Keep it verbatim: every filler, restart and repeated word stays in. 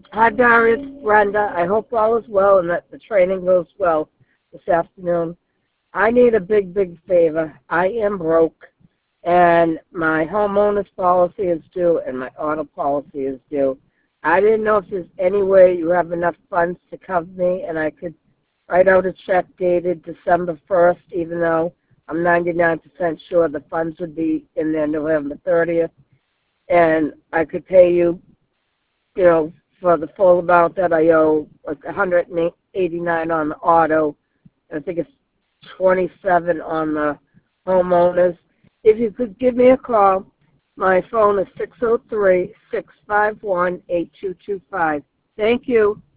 Hi, Barry. It's Brenda. I hope all is well and that the training goes well this afternoon. I need a big, big favor. I am broke, and my homeowner's policy is due, and my auto policy is due. I didn't know if there's any way you have enough funds to cover me, and I could write out a check dated December first, even though I'm ninety-nine percent sure the funds would be in there November thirtieth, and I could pay you you know, for the full amount that I owe, like one hundred eighty-nine on the auto. I think it's twenty-seven on the homeowners. If you could give me a call, my phone is six oh three, six five one, eight two two five. Thank you.